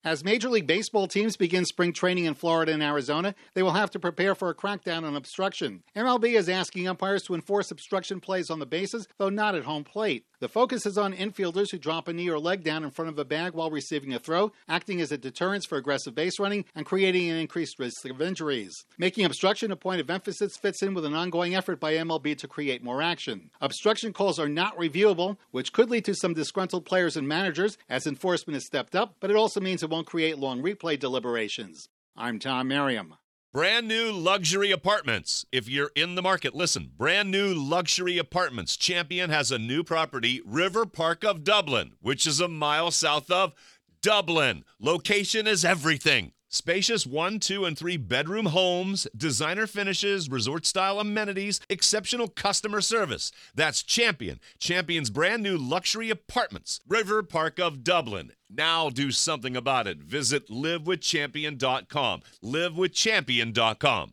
As Major League Baseball teams begin spring training in Florida and Arizona, they will have to prepare for a crackdown on obstruction. MLB is asking umpires to enforce obstruction plays on the bases, though not at home plate. The focus is on infielders who drop a knee or leg down in front of a bag while receiving a throw, acting as a deterrence for aggressive base running and creating an increased risk of injuries. Making obstruction a point of emphasis fits in with an ongoing effort by MLB to create more action. Obstruction calls are not reviewable, which could lead to some disgruntled players and managers as enforcement has stepped up, but it also means it won't create long replay deliberations. I'm Tom Merriam. Brand new luxury apartments. If you're in the market, listen. Brand new luxury apartments. Champion has a new property, River Park of Dublin, which is a mile south of Dublin. Location is everything. Spacious 1, 2, and 3 bedroom homes, designer finishes, resort-style amenities, exceptional customer service. That's Champion. Champion's brand new luxury apartments, River Park of Dublin. Now do something about it. Visit livewithchampion.com. livewithchampion.com.